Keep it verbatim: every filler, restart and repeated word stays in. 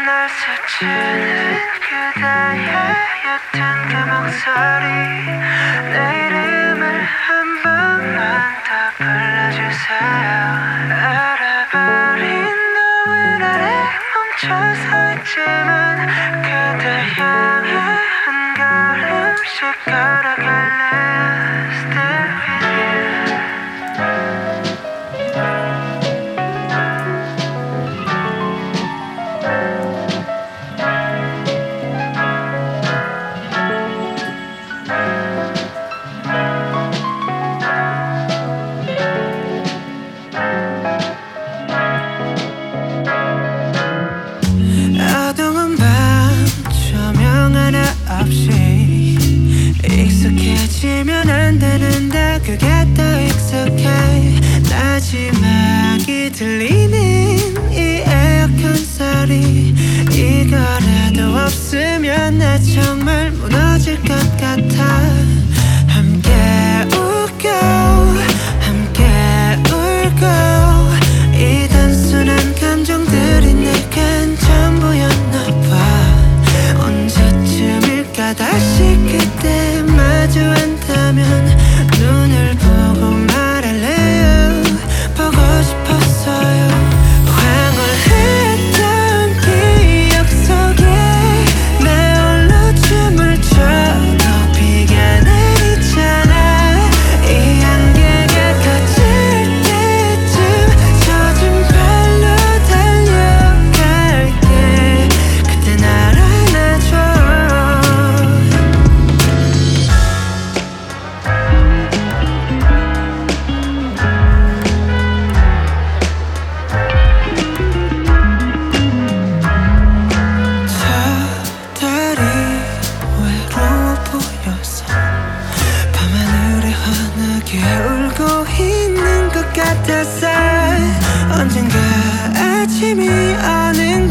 날 스치는 그대의 옅은 그 목소리 내 이름을 한 번만 더 불러주세요. 알아버린 노을 아래 멈춰 서 있지만 그대 향해 한 걸음씩 걸어갈래요. Still with you. 어두운 밤 조명 하나 없이 익숙해지면 안 되는데 그게 더 익숙해. 마지막이 들리는 이 에어컨 소리 이거라도 없으면 나 정말 무너질 것 같아. 함께 웃고 함께 울고 이 단순한 감정들이 내겐 전부였나 봐. 언제쯤일까 다시 그때 마주한다면 눈을 보고 말할래요. 보고 싶었어요. 황홀했던 기억 속에 내 홀로 춤을 춰도 비가 내리잖아. 이 안개가 커질 때쯤 젖은 발로 달려갈게. 그때 날 안아줘. 저 달이 외로워 보여서 밤하늘에 환하게 울고 있는 것 같았어. 언젠가 아침이 오는